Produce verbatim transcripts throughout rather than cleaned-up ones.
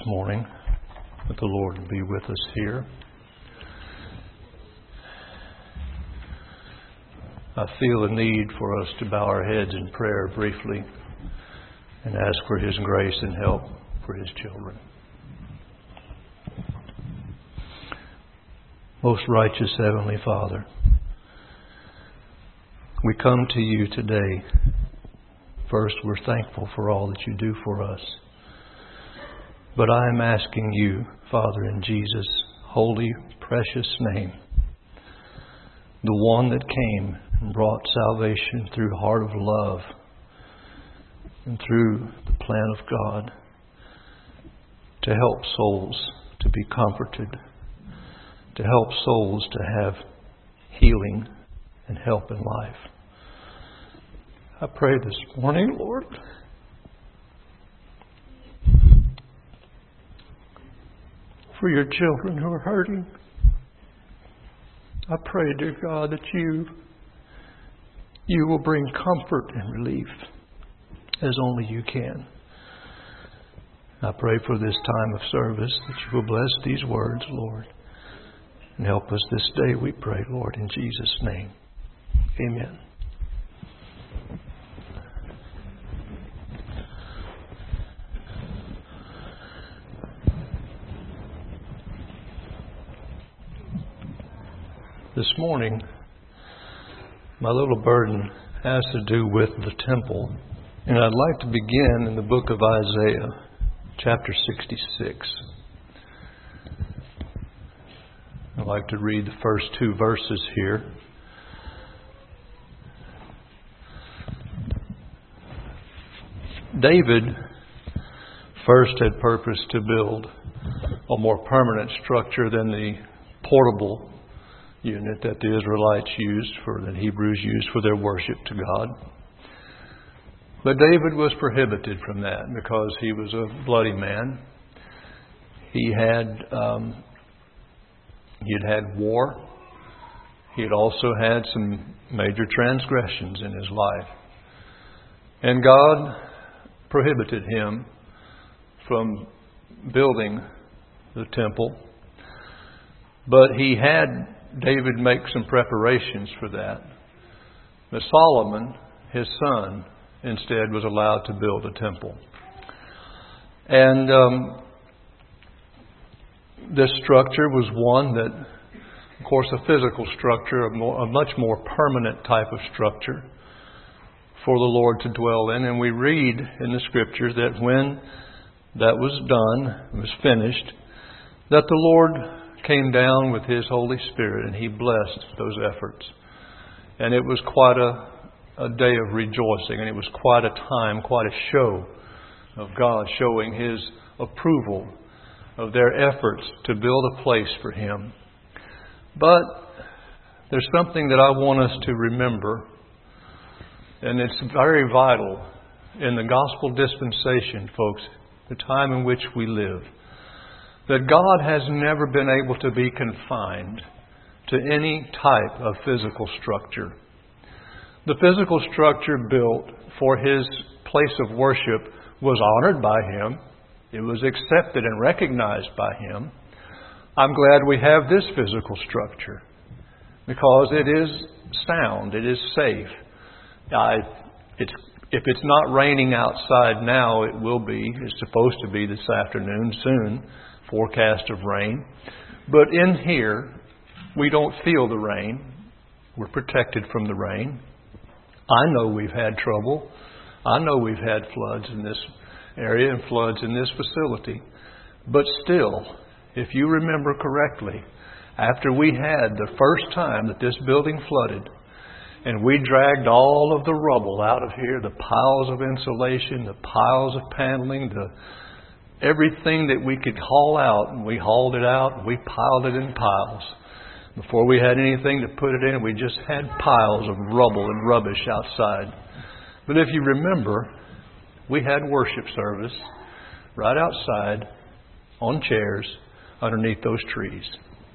morning that the Lord will be with us here. I feel a need for us to bow our heads in prayer briefly and ask for His grace and help for His children. Most righteous Heavenly Father, we come to You today. First, we're thankful for all that You do for us. But I am asking You, Father, in Jesus' holy, precious name, the one that came and brought salvation through heart of love and through the plan of God, to help souls to be comforted, to help souls to have healing and help in life. I pray this morning, Lord, for Your children who are hurting. I pray, dear God, that You, You will bring comfort and relief as only You can. I pray for this time of service that You will bless these words, Lord, and help us this day, we pray, Lord, in Jesus' name. Amen. This morning, my little burden has to do with the temple. And I'd like to begin in the book of Isaiah, chapter sixty-six. I'd like to read the first two verses here. David first had purposed to build a more permanent structure than the portable unit that the Israelites used, for that Hebrews used for their worship to God. But David was prohibited from that because he was a bloody man. He had um, he had had war. He had also had some major transgressions in his life. And God prohibited him from building the temple. But he had David make some preparations for that. But Solomon, his son, instead was allowed to build a temple. And um, this structure was one that, of course, a physical structure, a, more, a much more permanent type of structure for the Lord to dwell in. And we read in the Scriptures that when that was done, was finished, that the Lord came down with His Holy Spirit and He blessed those efforts. And it was quite a, a day of rejoicing, and it was quite a time, quite a show of God showing His approval of their efforts to build a place for Him. But there's something that I want us to remember, and it's very vital in the gospel dispensation, folks, the time in which we live, that God has never been able to be confined to any type of physical structure. The physical structure built for His place of worship was honored by Him. It was accepted and recognized by Him. I'm glad we have this physical structure because it is sound, it is safe. I, it's, if it's not raining outside now, it will be. It's supposed to be this afternoon soon. Forecast of rain. But in here, we don't feel the rain. We're protected from the rain. I know we've had trouble. I know we've had floods in this area and floods in this facility. But still, if you remember correctly, after we had the first time that this building flooded, and we dragged all of the rubble out of here, the piles of insulation, the piles of paneling, the everything that we could haul out, and we hauled it out, and we piled it in piles. Before we had anything to put it in, we just had piles of rubble and rubbish outside. But if you remember, we had worship service right outside on chairs underneath those trees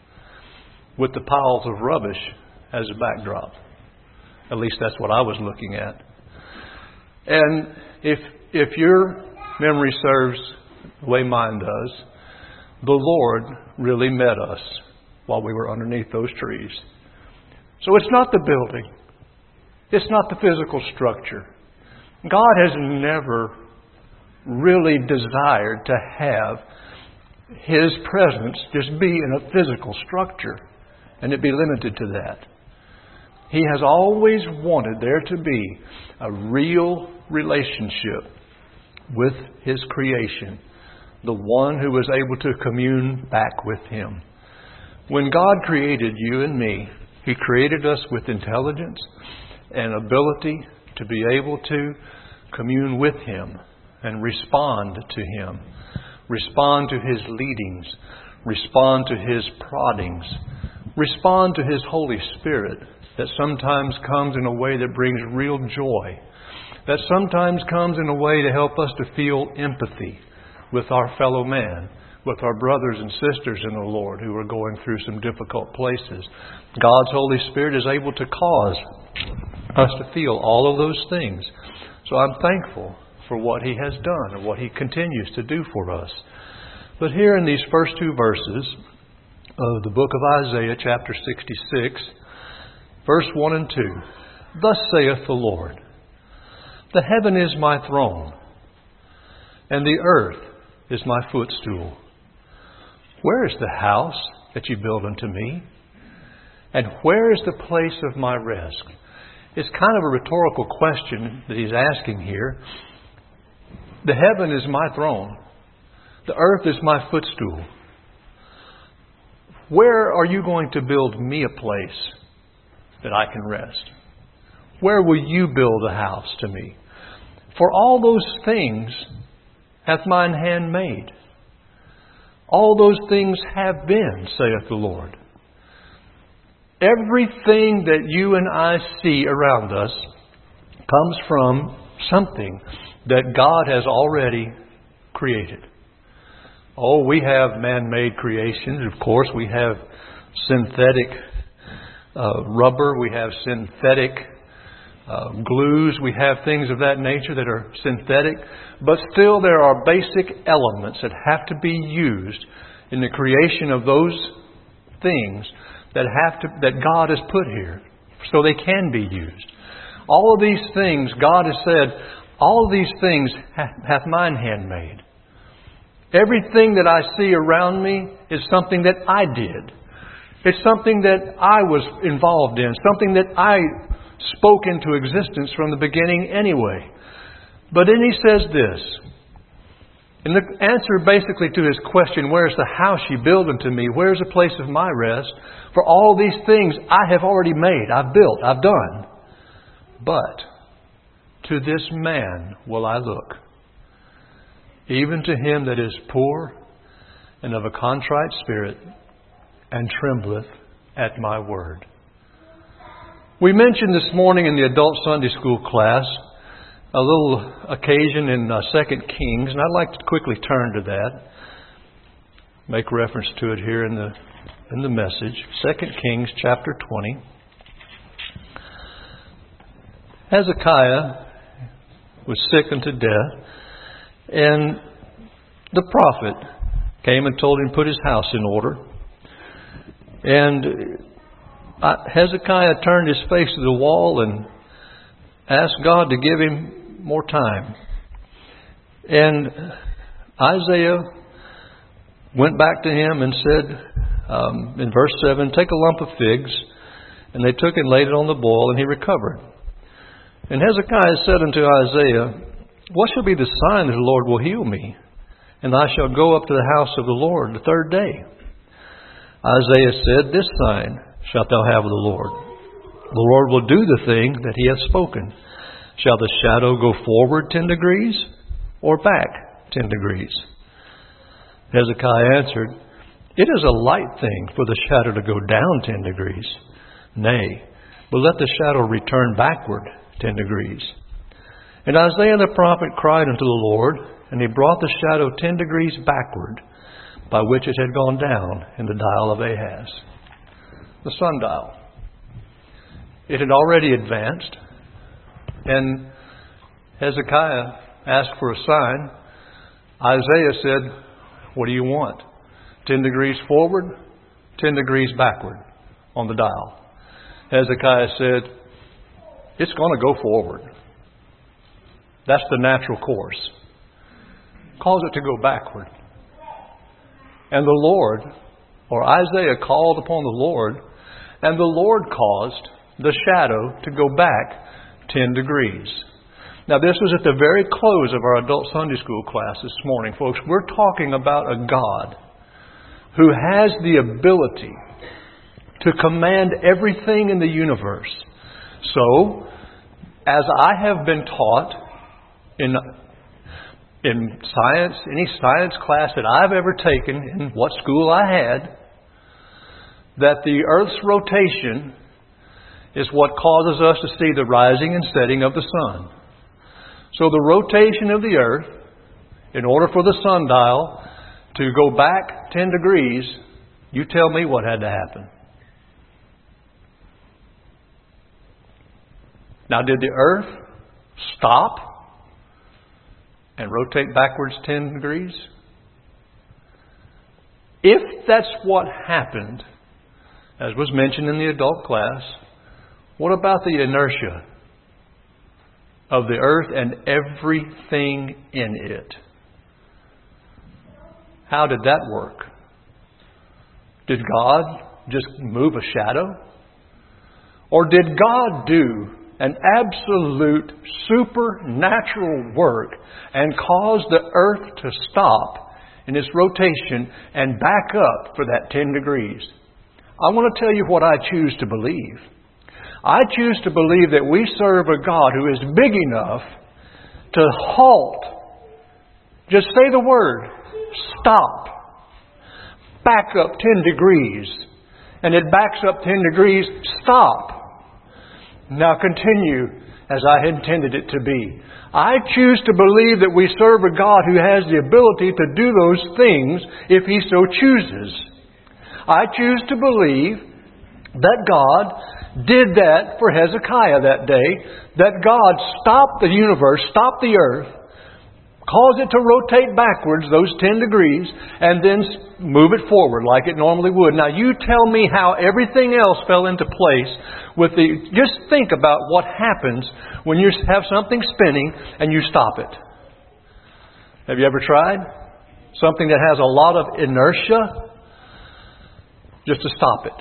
with the piles of rubbish as a backdrop. At least that's what I was looking at. And if if your memory serves the way mine does, the Lord really met us while we were underneath those trees. So it's not the building. It's not the physical structure. God has never really desired to have His presence just be in a physical structure and it be limited to that. He has always wanted there to be a real relationship with His creation, the one who was able to commune back with Him. When God created you and me, He created us with intelligence and ability to be able to commune with Him and respond to Him, respond to His leadings, respond to His proddings, respond to His Holy Spirit that sometimes comes in a way that brings real joy, that sometimes comes in a way to help us to feel empathy with our fellow man, with our brothers and sisters in the Lord who are going through some difficult places. God's Holy Spirit is able to cause us to feel all of those things. So I'm thankful for what He has done and what He continues to do for us. But here in these first two verses of the book of Isaiah, chapter sixty-six, verse one and two, thus saith the Lord, the heaven is my throne, and the earth is my footstool. Where is the house that you build unto me? And where is the place of my rest? It's kind of a rhetorical question that he's asking here. The heaven is my throne. The earth is my footstool. Where are you going to build me a place that I can rest? Where will you build a house to me? For all those things hath mine hand made. All those things have been, saith the Lord. Everything that you and I see around us comes from something that God has already created. Oh, we have man-made creations. Of course, we have synthetic uh, rubber. We have synthetic uh, glues. We have things of that nature that are synthetic. But still, there are basic elements that have to be used in the creation of those things that have to that God has put here, so they can be used. All of these things, God has said, all of these things hath mine hand made. Everything that I see around me is something that I did. It's something that I was involved in, something that I spoke into existence from the beginning anyway. But then He says this, in the answer basically to his question, where's the house you build unto me? Where's the place of my rest? For all these things I have already made, I've built, I've done. But to this man will I look, even to him that is poor and of a contrite spirit, and trembleth at my word. We mentioned this morning in the adult Sunday school class a little occasion in uh, Second Kings, and I'd like to quickly turn to that. Make reference to it here in the in the message. Second Kings chapter twenty. Hezekiah was sick unto death, and the prophet came and told him to put his house in order. And uh, Hezekiah turned his face to the wall and asked God to give him more time. And Isaiah went back to him and said, um, in verse seven, take a lump of figs. And they took and laid it on the boil, and he recovered. And Hezekiah said unto Isaiah, what shall be the sign that the Lord will heal me? And I shall go up to the house of the Lord the third day. Isaiah said, this sign shalt thou have of the Lord. The Lord will do the thing that He hath spoken. Shall the shadow go forward ten degrees, or back ten degrees? Hezekiah answered, it is a light thing for the shadow to go down ten degrees. Nay, but let the shadow return backward ten degrees. And Isaiah the prophet cried unto the Lord, and He brought the shadow ten degrees backward, by which it had gone down in the dial of Ahaz. The sundial. It had already advanced, and Hezekiah asked for a sign. Isaiah said, what do you want? Ten degrees forward, ten degrees backward on the dial. Hezekiah said, it's going to go forward. That's the natural course. Cause it to go backward. And the Lord, or Isaiah called upon the Lord, and the Lord caused the shadow to go back ten degrees. Now, this was at the very close of our adult Sunday school class this morning, folks. We're talking about a God who has the ability to command everything in the universe. So, as I have been taught in in science, any science class that I've ever taken, in what school I had, that the Earth's rotation is what causes us to see the rising and setting of the sun. So the rotation of the Earth, in order for the sundial to go back ten degrees, you tell me what had to happen. Now, did the Earth stop and rotate backwards ten degrees? If that's what happened, as was mentioned in the adult class, what about the inertia of the Earth and everything in it? How did that work? Did God just move a shadow? Or did God do an absolute supernatural work and cause the Earth to stop in its rotation and back up for that ten degrees? I want to tell you what I choose to believe. I choose to believe that we serve a God who is big enough to halt. Just say the word, stop. Back up ten degrees. And it backs up ten degrees, stop. Now continue as I intended it to be. I choose to believe that we serve a God who has the ability to do those things if He so chooses. I choose to believe that God did that for Hezekiah that day, that God stopped the universe, stopped the earth, caused it to rotate backwards those ten degrees, and then move it forward like it normally would. Now you tell me how everything else fell into place with the... Just think about what happens when you have something spinning and you stop it. Have you ever tried? Something that has a lot of inertia, just to stop it.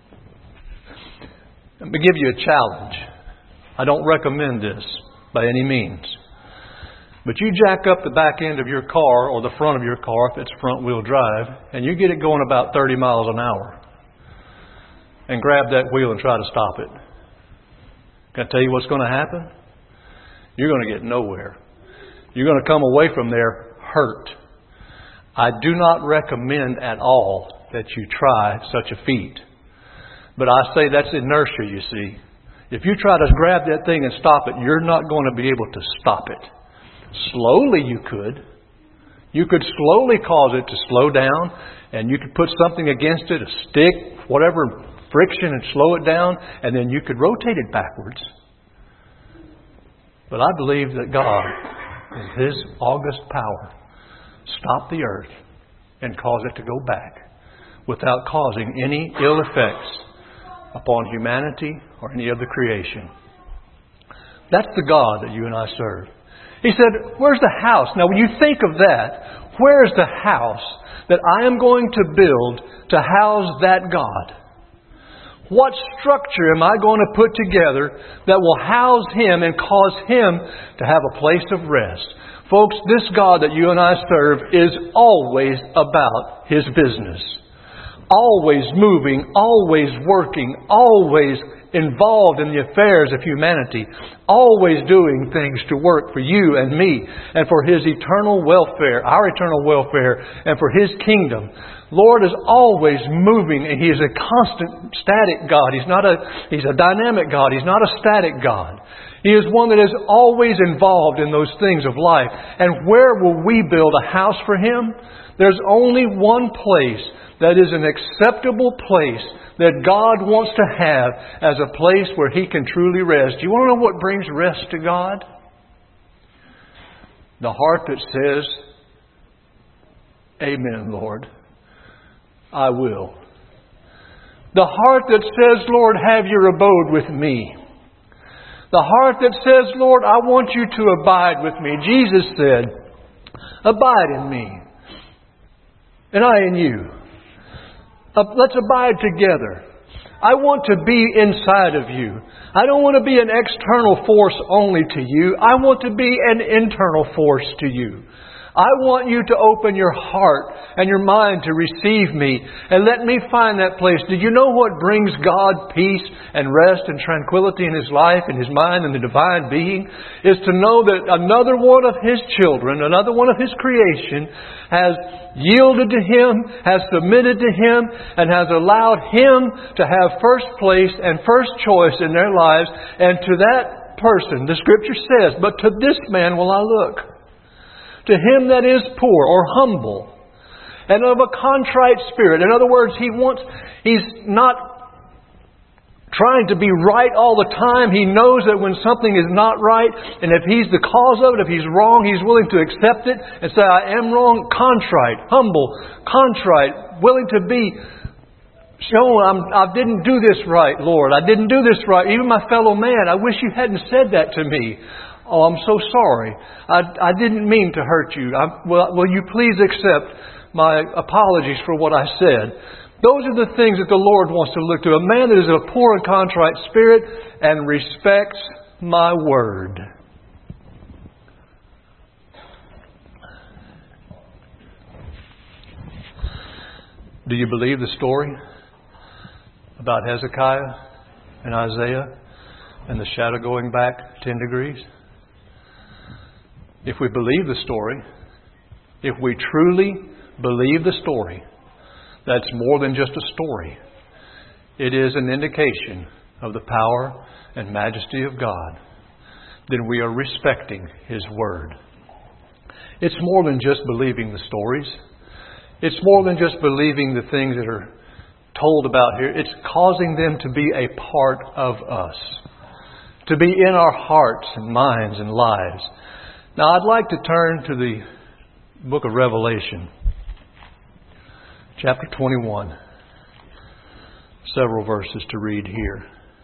Let me give you a challenge. I don't recommend this by any means. But you jack up the back end of your car or the front of your car if it's front wheel drive, and you get it going about thirty miles an hour. And grab that wheel and try to stop it. Can I tell you what's going to happen? You're going to get nowhere. You're going to come away from there hurt. I do not recommend at all that you try such a feat. But I say that's inertia, you see. If you try to grab that thing and stop it, you're not going to be able to stop it. Slowly you could. You could slowly cause it to slow down, and you could put something against it, a stick, whatever, friction, and slow it down, and then you could rotate it backwards. But I believe that God, in His august power, stopped the earth and caused it to go back without causing any ill effects upon humanity or any other creation. That's the God that you and I serve. He said, where's the house? Now, when you think of that, where's the house that I am going to build to house that God? What structure am I going to put together that will house Him and cause Him to have a place of rest? Folks, this God that you and I serve is always about His business. Always moving, always working, always involved in the affairs of humanity, always doing things to work for you and me and for His eternal welfare, our eternal welfare, and for His kingdom. Lord is always moving, and He is a constant, static God. He's not a, He's a dynamic God. He's not a static God. He is one that is always involved in those things of life. And where will we build a house for Him? There's only one place that is an acceptable place that God wants to have as a place where He can truly rest. Do you want to know what brings rest to God? The heart that says, Amen, Lord. I will. The heart that says, Lord, have your abode with me. The heart that says, Lord, I want you to abide with me. Jesus said, abide in me, and I in you. Uh, let's abide together. I want to be inside of you. I don't want to be an external force only to you. I want to be an internal force to you. I want you to open your heart and your mind to receive me and let me find that place. Do you know what brings God peace and rest and tranquility in His life and His mind and the divine being? Is to know that another one of His children, another one of His creation has yielded to Him, has submitted to Him, and has allowed Him to have first place and first choice in their lives. And to that person, the Scripture says, but to this man will I look. To him that is poor or humble and of a contrite spirit. In other words, he wants, he's not trying to be right all the time. He knows that when something is not right, and if he's the cause of it, if he's wrong, he's willing to accept it and say, I am wrong. Contrite, humble, contrite, willing to be shown, I'm, I didn't do this right, Lord. I didn't do this right. Even my fellow man, I wish you hadn't said that to me. Oh, I'm so sorry. I, I didn't mean to hurt you. I, will, will you please accept my apologies for what I said? Those are the things that the Lord wants to look to. A man that is a poor and contrite spirit and respects my word. Do you believe the story about Hezekiah and Isaiah and the shadow going back ten degrees? If we believe the story, if we truly believe the story, that's more than just a story. It is an indication of the power and majesty of God. Then we are respecting His Word. It's more than just believing the stories. It's more than just believing the things that are told about here. It's causing them to be a part of us, to be in our hearts and minds and lives. Now, I'd like to turn to the book of Revelation, chapter twenty-one. Several verses to read here.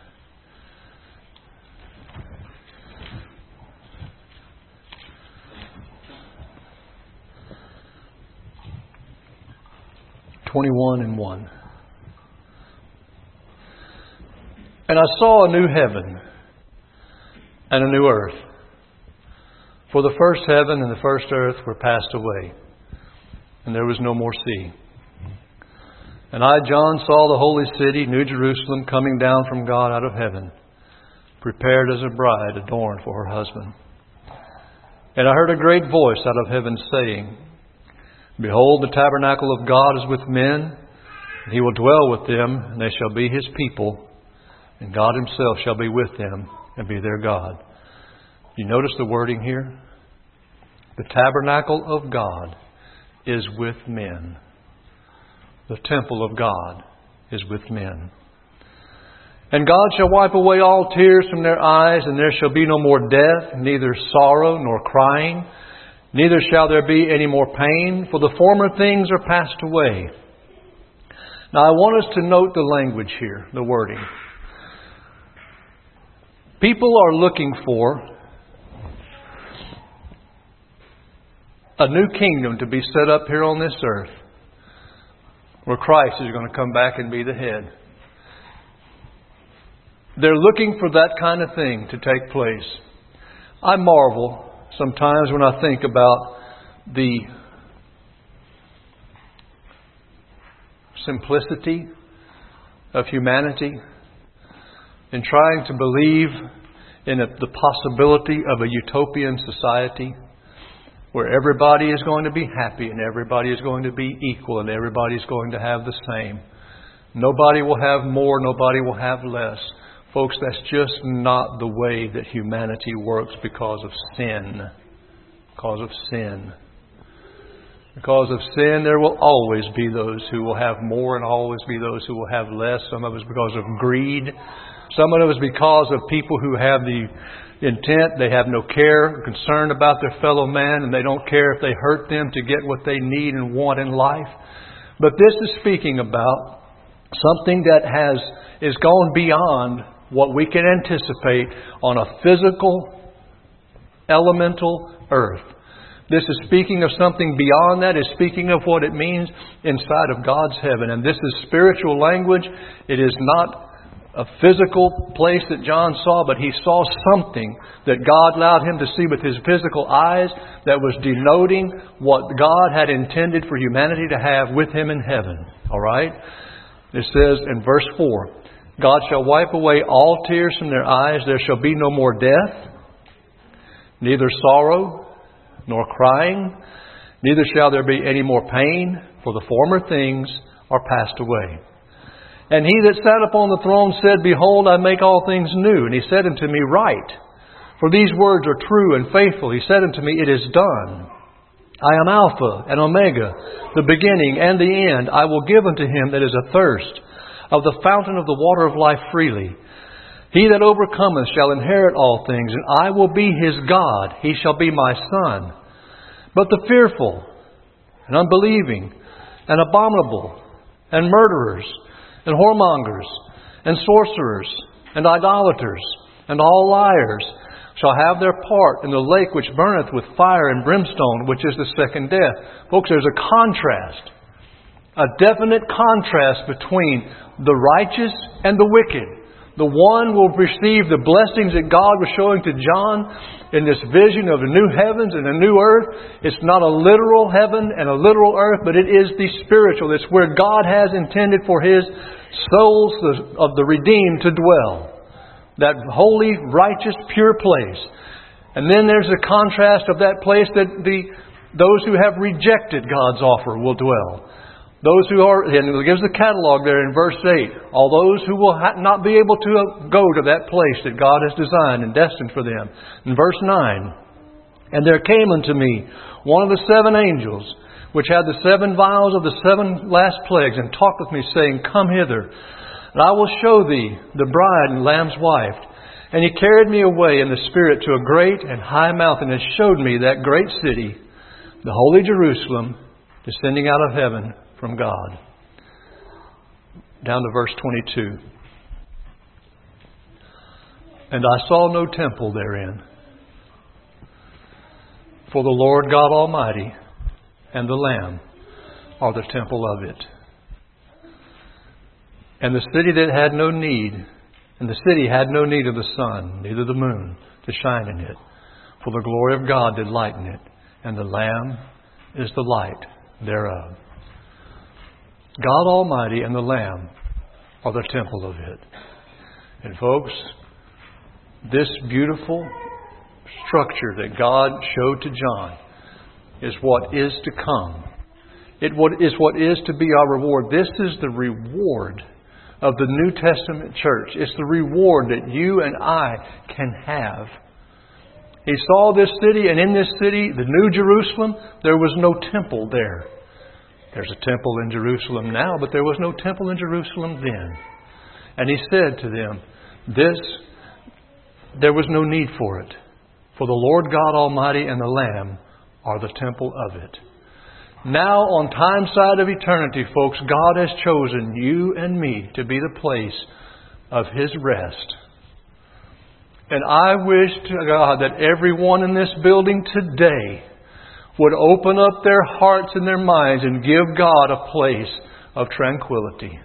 twenty-one and one. And I saw a new heaven and a new earth. For the first heaven and the first earth were passed away, and there was no more sea. And I, John, saw the holy city, New Jerusalem, coming down from God out of heaven, prepared as a bride adorned for her husband. And I heard a great voice out of heaven saying, Behold, the tabernacle of God is with men, and He will dwell with them, and they shall be His people, and God Himself shall be with them and be their God. You notice the wording here? The tabernacle of God is with men. The temple of God is with men. And God shall wipe away all tears from their eyes, and there shall be no more death, neither sorrow nor crying, neither shall there be any more pain, for the former things are passed away. Now I want us to note the language here, the wording. People are looking for a new kingdom to be set up here on this earth, where Christ is going to come back and be the head. They're looking for that kind of thing to take place. I marvel sometimes when I think about the simplicity of humanity in trying to believe in a, the possibility of a utopian society where everybody is going to be happy and everybody is going to be equal and everybody is going to have the same. Nobody will have more, nobody will have less. Folks, that's just not the way that humanity works because of sin. Because of sin. Because of sin, there will always be those who will have more and always be those who will have less. Some of us because of greed. Some of us because of people who have the intent. They have no care or concern about their fellow man, and they don't care if they hurt them to get what they need and want in life. But this is speaking about something that has is gone beyond what we can anticipate on a physical, elemental earth. This is speaking of something beyond that. It's speaking of what it means inside of God's heaven. And this is spiritual language. It is not a physical place that John saw, but he saw something that God allowed him to see with his physical eyes that was denoting what God had intended for humanity to have with him in heaven. All right? It says in verse four, God shall wipe away all tears from their eyes. There shall be no more death, neither sorrow nor crying, neither shall there be any more pain, for the former things are passed away. And he that sat upon the throne said, Behold, I make all things new. And he said unto me, Write, for these words are true and faithful. He said unto me, It is done. I am Alpha and Omega, the beginning and the end. I will give unto him that is athirst of the fountain of the water of life freely. He that overcometh shall inherit all things, and I will be his God. He shall be my son. But the fearful and unbelieving and abominable and murderers and whoremongers and sorcerers and idolaters and all liars shall have their part in the lake which burneth with fire and brimstone, which is the second death. Folks, there's a contrast, a definite contrast between the righteous and the wicked. The one will receive the blessings that God was showing to John in this vision of the new heavens and a new earth. It's not a literal heaven and a literal earth, but it is the spiritual. It's where God has intended for His souls of the redeemed to dwell. That holy, righteous, pure place. And then there's a contrast of that place that the those who have rejected God's offer will dwell. Those who are, and it gives the catalog there in verse eight. All those who will ha- not be able to go to that place that God has designed and destined for them. In verse nine, And there came unto me one of the seven angels, which had the seven vials of the seven last plagues, and talked with me, saying, Come hither, and I will show thee the bride and Lamb's wife. And he carried me away in the Spirit to a great and high mountain, and showed me that great city, the holy Jerusalem, descending out of heaven from God. Down to verse twenty-two. And I saw no temple therein, for the Lord God Almighty and the Lamb are the temple of it. And the city that had no need, and the city had no need of the sun, neither the moon, to shine in it, for the glory of God did lighten it, and the Lamb is the light thereof. God Almighty and the Lamb are the temple of it. And folks, this beautiful structure that God showed to John is what is to come. It is what is to be our reward. This is the reward of the New Testament church. It's the reward that you and I can have. He saw this city, and in this city, the New Jerusalem, there was no temple there. There's a temple in Jerusalem now, but there was no temple in Jerusalem then. And he said to them, this, there was no need for it. For the Lord God Almighty and the Lamb are the temple of it. Now, on time side of eternity, folks, God has chosen you and me to be the place of His rest. And I wish to God that everyone in this building today would open up their hearts and their minds and give God a place of tranquility.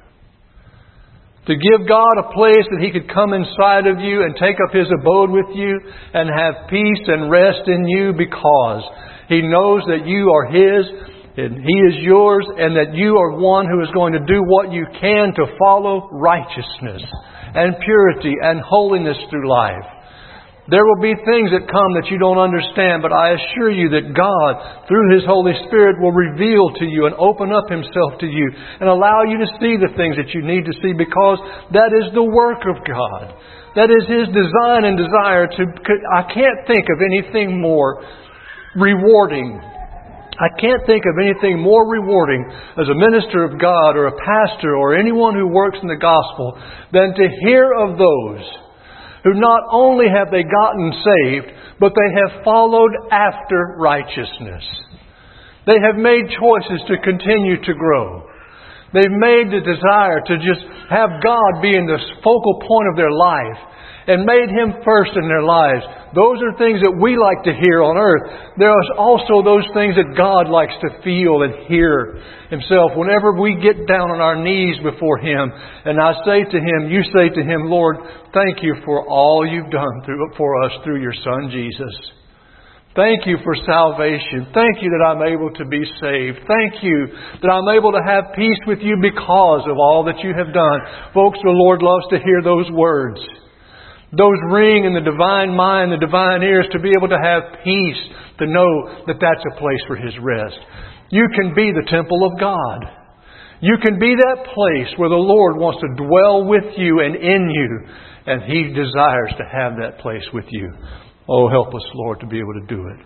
To give God a place that He could come inside of you and take up His abode with you and have peace and rest in you, because He knows that you are His and He is yours, and that you are one who is going to do what you can to follow righteousness and purity and holiness through life. There will be things that come that you don't understand, but I assure you that God, through His Holy Spirit, will reveal to you and open up Himself to you and allow you to see the things that you need to see, because that is the work of God. That is His design and desire to... I can't think of anything more rewarding. I can't think of anything more rewarding as a minister of God or a pastor or anyone who works in the gospel than to hear of those who not only have they gotten saved, but they have followed after righteousness. They have made choices to continue to grow. They've made the desire to just have God be in the focal point of their life and made Him first in their lives. Those are things that we like to hear on earth. There are also those things that God likes to feel and hear Himself. Whenever we get down on our knees before Him and I say to Him, you say to Him, Lord, thank you for all you've done through, for us through your Son Jesus. Thank you for salvation. Thank you that I'm able to be saved. Thank you that I'm able to have peace with you because of all that you have done. Folks, the Lord loves to hear those words. Those ring in the divine mind, the divine ears, to be able to have peace, to know that that's a place for His rest. You can be the temple of God. You can be that place where the Lord wants to dwell with you and in you, and He desires to have that place with you. Oh, help us, Lord, to be able to do it.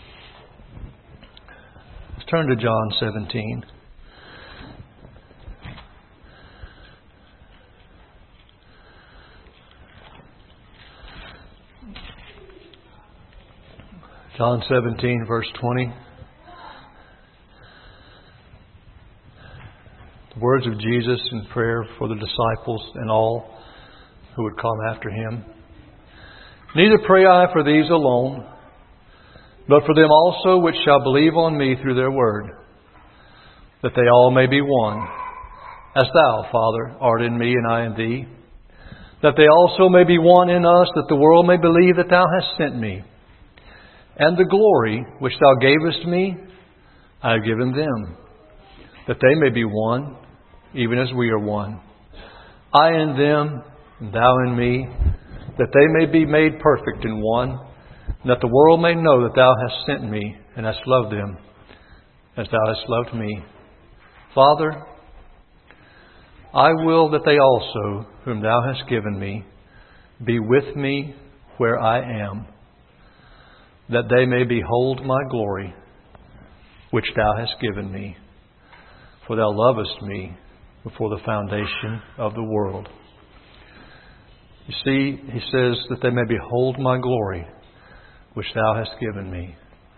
Let's turn to John seventeen. John seventeen, verse twenty. The words of Jesus in prayer for the disciples and all who would come after Him. Neither pray I for these alone, but for them also which shall believe on me through their word, that they all may be one, as Thou, Father, art in me and I in Thee, that they also may be one in us, that the world may believe that Thou hast sent me. And the glory which Thou gavest me, I have given them, that they may be one, even as we are one. I in them, and Thou in me, that they may be made perfect in one, and that the world may know that Thou hast sent me, and hast loved them, as Thou hast loved me. Father, I will that they also, whom Thou hast given me, be with me where I am, that they may behold my glory, which Thou hast given me. For Thou lovest me before the foundation of the world. You see, He says that they may behold my glory, which Thou hast given me.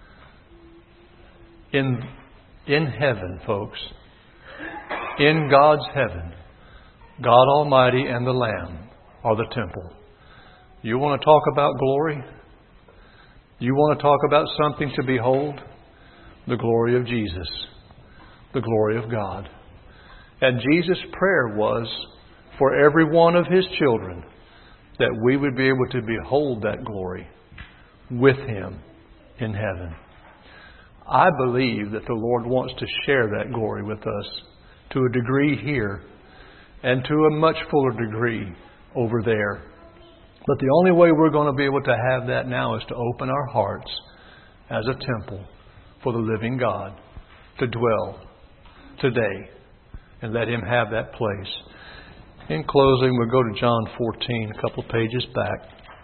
In, in heaven, folks, in God's heaven, God Almighty and the Lamb are the temple. You want to talk about glory? You want to talk about something to behold? The glory of Jesus. The glory of God. And Jesus' prayer was for every one of His children that we would be able to behold that glory with Him in heaven. I believe that the Lord wants to share that glory with us to a degree here and to a much fuller degree over there. But the only way we're going to be able to have that now is to open our hearts as a temple for the living God to dwell today and let Him have that place. In closing, we'll go to John fourteen, a couple pages back.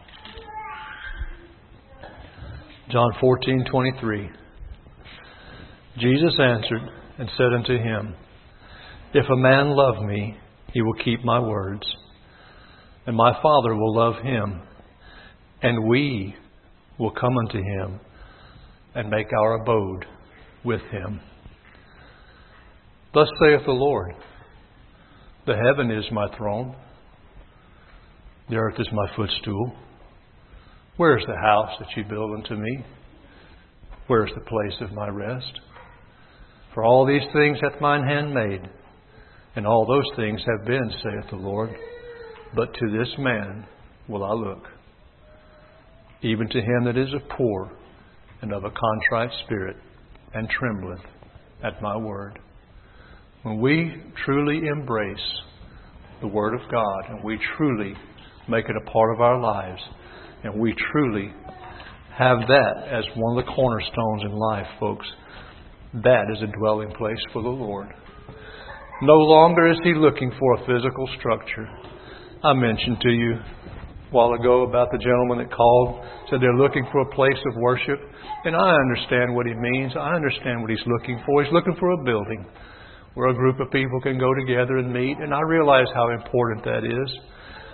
John fourteen, twenty-three. Jesus answered and said unto him, If a man love me, he will keep my words, and my Father will love him, and we will come unto him and make our abode with him. Thus saith the Lord, The heaven is my throne, the earth is my footstool. Where is the house that you build unto me? Where is the place of my rest? For all these things hath mine hand made, and all those things have been, saith the Lord. But to this man will I look, even to him that is a poor and of a contrite spirit, and trembleth at my word. When we truly embrace the Word of God, and we truly make it a part of our lives, and we truly have that as one of the cornerstones in life, folks, that is a dwelling place for the Lord. No longer is He looking for a physical structure. I mentioned to you a while ago about the gentleman that called, said they're looking for a place of worship. And I understand what he means. I understand what he's looking for. He's looking for a building where a group of people can go together and meet. And I realize how important that is.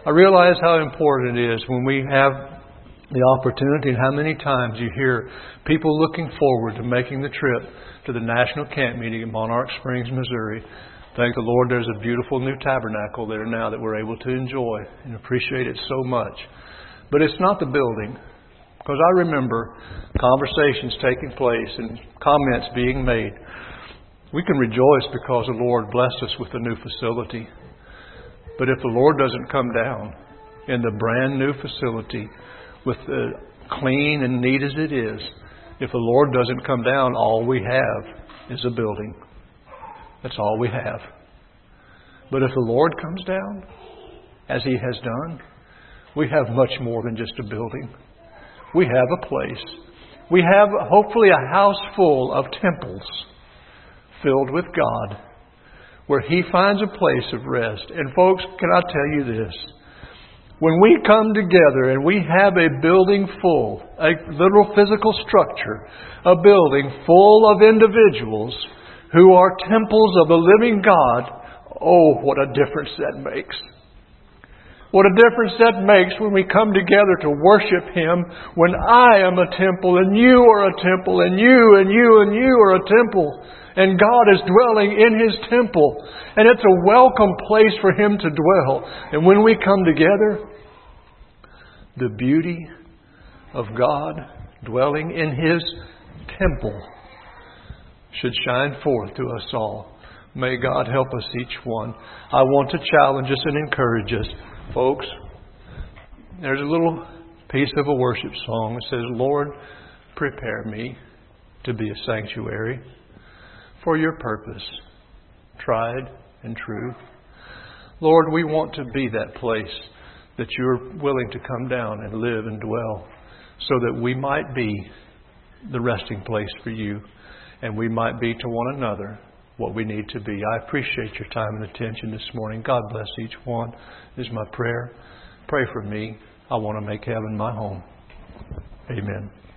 I realize how important it is when we have the opportunity and how many times you hear people looking forward to making the trip to the National Camp Meeting in Monarch Springs, Missouri. Thank the Lord there's a beautiful new tabernacle there now that we're able to enjoy and appreciate it so much. But it's not the building. Because I remember conversations taking place and comments being made. We can rejoice because the Lord blessed us with a new facility. But if the Lord doesn't come down in the brand new facility, with the clean and neat as it is, if the Lord doesn't come down, all we have is a building. That's all we have. But if the Lord comes down, as He has done, we have much more than just a building. We have a place. We have hopefully a house full of temples filled with God, where He finds a place of rest. And folks, can I tell you this? When we come together and we have a building full, a literal physical structure, a building full of individuals who are temples of the living God, oh, what a difference that makes. What a difference that makes when we come together to worship Him, when I am a temple and you are a temple and you and you and you are a temple. And God is dwelling in His temple. And it's a welcome place for Him to dwell. And when we come together, the beauty of God dwelling in His temple should shine forth to us all. May God help us each one. I want to challenge us and encourage us. Folks, there's a little piece of a worship song that says, Lord, prepare me to be a sanctuary for your purpose, tried and true. Lord, we want to be that place that you're willing to come down and live and dwell, so that we might be the resting place for you, and we might be to one another what we need to be. I appreciate your time and attention this morning. God bless each one. This is my prayer. Pray for me. I want to make heaven my home. Amen.